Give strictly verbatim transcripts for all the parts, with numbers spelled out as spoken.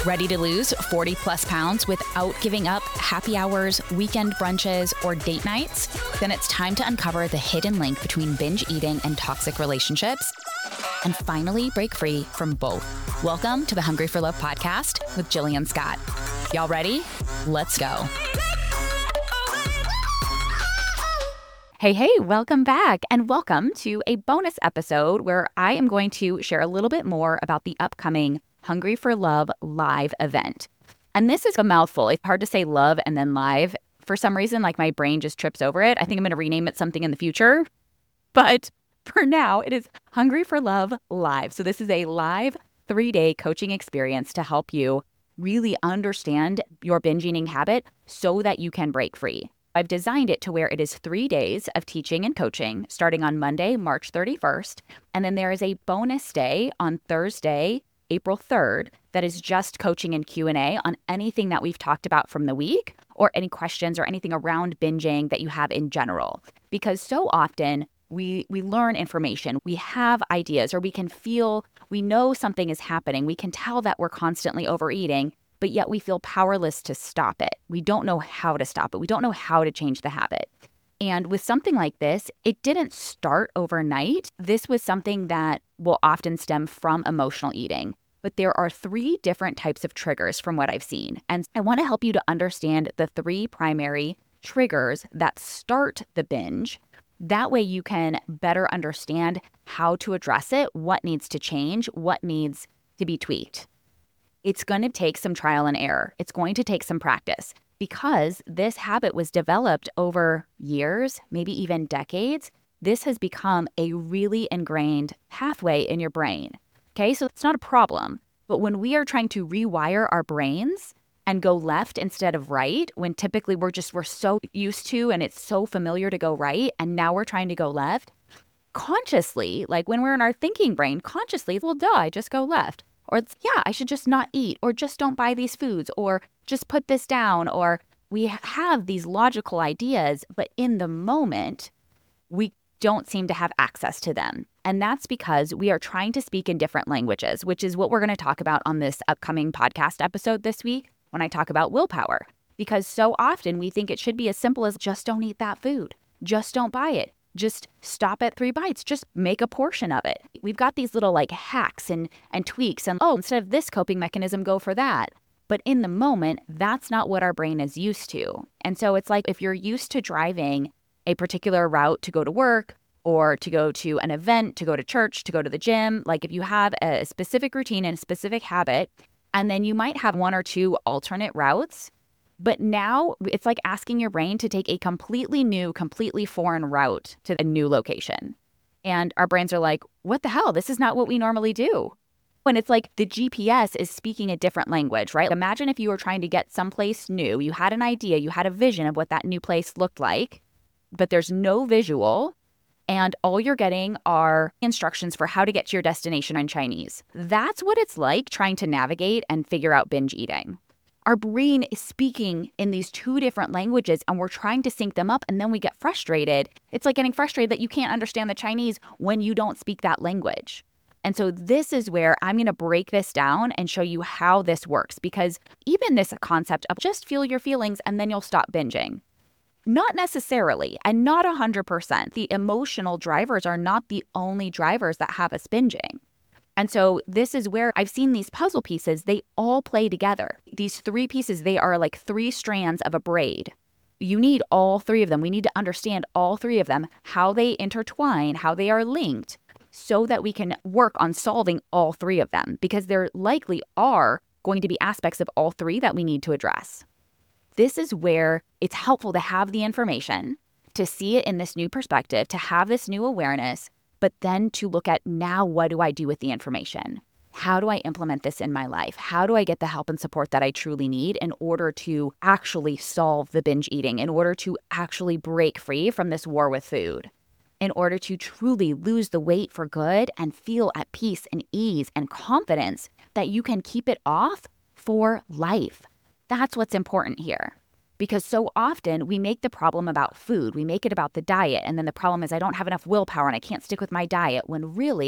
Ready to lose forty plus pounds without giving up happy hours, weekend brunches, or date nights? Then it's time to uncover the hidden link between binge eating and toxic relationships and finally break free from both. Welcome to the Hungry for Love podcast with Jillian Scott. Y'all ready? Let's go. Hey, hey, welcome back and welcome to a bonus episode where I am going to share a little bit more about the upcoming Hungry for Love live event. And this is a mouthful. It's hard to say love and then live. For some reason, like my brain just trips over it. I think I'm going to rename it something in the future. But for now, it is Hungry for Love Live. So this is a live three-day coaching experience to help you really understand your binge eating habit so that you can break free. I've designed it to where it is three days of teaching and coaching starting on Monday, March thirty-first. And then there is a bonus day on Thursday, April third, that is just coaching and Q and A on anything that we've talked about from the week or any questions or anything around binging that you have in general. Because so often we we learn information, we have ideas, or we can feel, we know something is happening. We can tell that we're constantly overeating, but yet we feel powerless to stop it. We don't know how to stop it. We don't know how to change the habit. And with something like this, it didn't start overnight. This was something that will often stem from emotional eating. But there are three different types of triggers from what I've seen. And I want to help you to understand the three primary triggers that start the binge. That way you can better understand how to address it, what needs to change, what needs to be tweaked. It's going to take some trial and error. It's going to take some practice because this habit was developed over years, maybe even decades. This has become a really ingrained pathway in your brain. Okay, so it's not a problem. But when we are trying to rewire our brains and go left instead of right, when typically we're just, we're so used to and it's so familiar to go right, and now we're trying to go left, consciously, like when we're in our thinking brain, consciously, well, duh, I just go left. Or it's, yeah, I should just not eat, or just don't buy these foods, or just put this down, or we have these logical ideas, but in the moment, we don't seem to have access to them. And that's because we are trying to speak in different languages, which is what we're going to talk about on this upcoming podcast episode this week when I talk about willpower. Because so often we think it should be as simple as just don't eat that food, just don't buy it. Just stop at three bites. Just make a portion of it. We've got these little like hacks and, and tweaks and, oh, instead of this coping mechanism, go for that. But in the moment, that's not what our brain is used to. And so it's like if you're used to driving a particular route to go to work or to go to an event, to go to church, to go to the gym, like if you have a specific routine and a specific habit, and then you might have one or two alternate routes. But now it's like asking your brain to take a completely new, completely foreign route to a new location. And our brains are like, what the hell? This is not what we normally do. And it's like the G P S is speaking a different language, right? Imagine if you were trying to get someplace new, you had an idea, you had a vision of what that new place looked like, but there's no visual, and all you're getting are instructions for how to get to your destination in Chinese. That's what it's like trying to navigate and figure out binge eating. Our brain is speaking in these two different languages and we're trying to sync them up, and then we get frustrated. It's like getting frustrated that you can't understand the Chinese when you don't speak that language. And so this is where I'm going to break this down and show you how this works, because even this concept of just feel your feelings and then you'll stop binging, not necessarily, and not one hundred percent. The emotional drivers are not the only drivers that have us binging. And so this is where I've seen these puzzle pieces, they all play together. These three pieces, they are like three strands of a braid. You need all three of them. We need to understand all three of them, how they intertwine, how they are linked, so that we can work on solving all three of them, because there likely are going to be aspects of all three that we need to address. This is where it's helpful to have the information, to see it in this new perspective, to have this new awareness, but then to look at, now what do I do with the information? How do I implement this in my life? How do I get the help and support that I truly need in order to actually solve the binge eating, in order to actually break free from this war with food, in order to truly lose the weight for good and feel at peace and ease and confidence that you can keep it off for life? That's what's important here. Because so often we make the problem about food, we make it about the diet, and then the problem is I don't have enough willpower and I can't stick with my diet, when really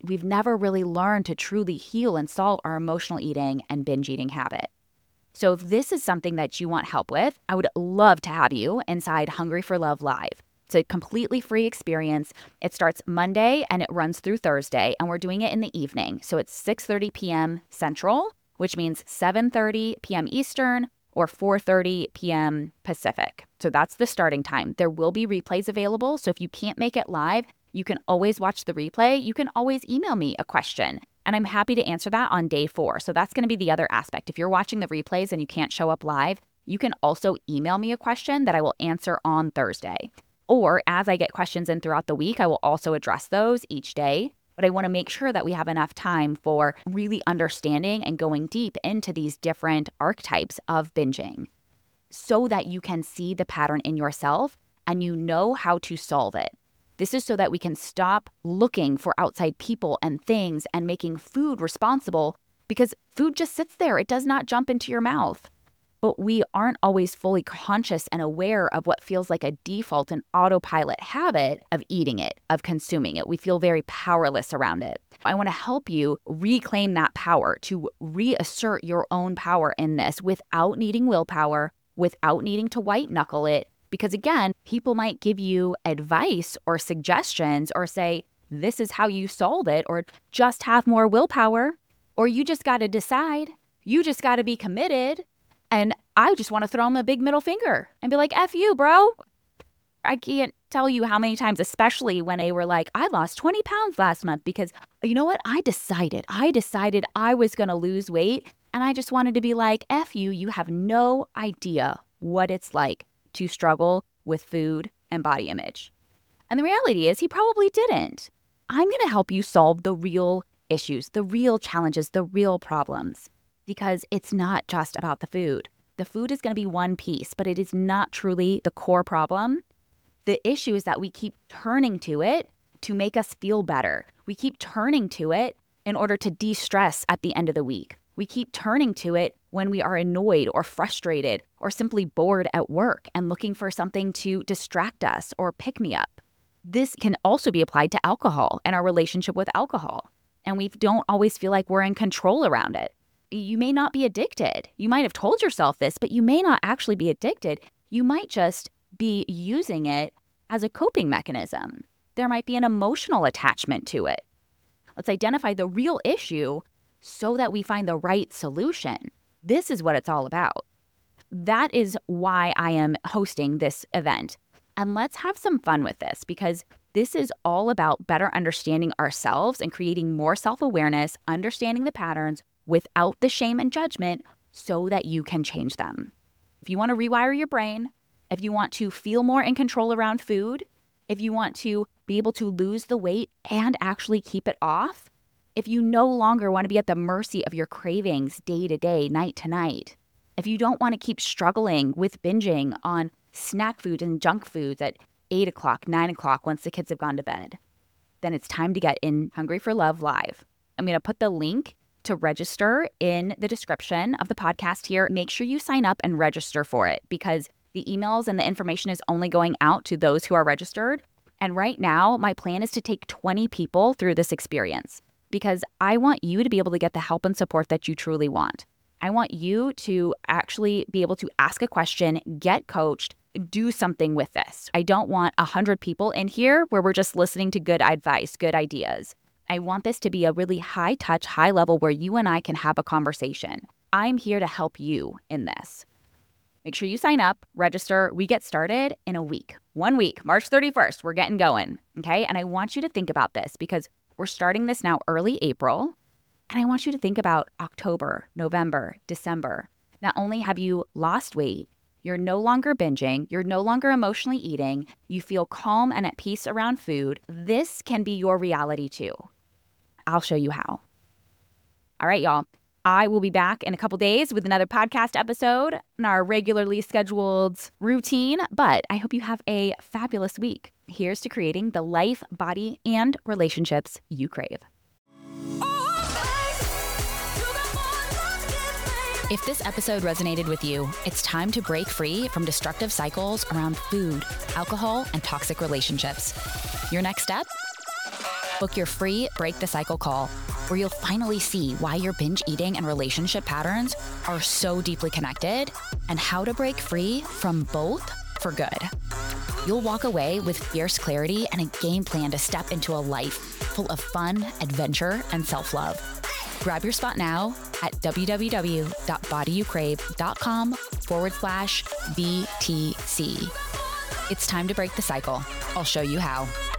we've never really learned to truly heal and solve our emotional eating and binge eating habit. So if this is something that you want help with, I would love to have you inside Hungry for Love Live. It's a completely free experience. It starts Monday and it runs through Thursday, and we're doing it in the evening. So it's six thirty p.m. Central, which means seven thirty p.m. Eastern or four thirty p.m. Pacific. So that's the starting time. There will be replays available. So if you can't make it live, you can always watch the replay. You can always email me a question, and I'm happy to answer that on day four. So that's going to be the other aspect. If you're watching the replays and you can't show up live, you can also email me a question that I will answer on Thursday. Or as I get questions in throughout the week, I will also address those each day. But I want to make sure that we have enough time for really understanding and going deep into these different archetypes of binging so that you can see the pattern in yourself and you know how to solve it. This is so that we can stop looking for outside people and things and making food responsible, because food just sits there. It does not jump into your mouth. But we aren't always fully conscious and aware of what feels like a default and autopilot habit of eating it, of consuming it. We feel very powerless around it. I want to help you reclaim that power, to reassert your own power in this without needing willpower, without needing to white knuckle it. Because again, people might give you advice or suggestions or say, this is how you solve it, or just have more willpower, or you just got to decide. You just got to be committed. And I just want to throw them a big middle finger and be like, F you, bro. I can't tell you how many times, especially when they were like, I lost twenty pounds last month because, you know what? I decided, I decided I was going to lose weight. And I just wanted to be like, F you, you have no idea what it's like to struggle with food and body image. And the reality is he probably didn't. I'm going to help you solve the real issues, the real challenges, the real problems, because it's not just about the food. The food is going to be one piece, but it is not truly the core problem. The issue is that we keep turning to it to make us feel better. We keep turning to it in order to de-stress at the end of the week. We keep turning to it when we are annoyed or frustrated or simply bored at work and looking for something to distract us or pick me up. This can also be applied to alcohol and our relationship with alcohol. And we don't always feel like we're in control around it. You may not be addicted. You might have told yourself this, but you may not actually be addicted. You might just be using it as a coping mechanism. There might be an emotional attachment to it. Let's identify the real issue so that we find the right solution. This is what it's all about. That is why I am hosting this event. And let's have some fun with this, because this is all about better understanding ourselves and creating more self-awareness, understanding the patterns without the shame and judgment so that you can change them. If you want to rewire your brain, if you want to feel more in control around food, if you want to be able to lose the weight and actually keep it off, if you no longer want to be at the mercy of your cravings day to day, night to night, if you don't want to keep struggling with binging on snack food and junk foods at eight o'clock, nine o'clock once the kids have gone to bed, then it's time to get in Hungry for Love Live. I'm going to put the link to register in the description of the podcast here. Make sure you sign up and register for it, because the emails and the information is only going out to those who are registered. And right now, my plan is to take twenty people through this experience, because I want you to be able to get the help and support that you truly want. I want you to actually be able to ask a question, get coached, do something with this. I don't want one hundred people in here where we're just listening to good advice, good ideas. I want this to be a really high touch, high level where you and I can have a conversation. I'm here to help you in this. Make sure you sign up, register. We get started in a week. One week, March thirty-first, we're getting going, okay? And I want you to think about this, because we're starting this now early April, and I want you to think about October, November, December. Not only have you lost weight, you're no longer binging, you're no longer emotionally eating, you feel calm and at peace around food. This can be your reality too. I'll show you how. All right, y'all. I will be back in a couple days with another podcast episode in our regularly scheduled routine, but I hope you have a fabulous week. Here's to creating the life, body, and relationships you crave. If this episode resonated with you, it's time to break free from destructive cycles around food, alcohol, and toxic relationships. Your next step? Book your free Break the Cycle call, where you'll finally see why your binge eating and relationship patterns are so deeply connected and how to break free from both for good. You'll walk away with fierce clarity and a game plan to step into a life full of fun, adventure, and self-love. Grab your spot now at www.bodyyoucrave.com forward slash BTC. It's time to break the cycle. I'll show you how.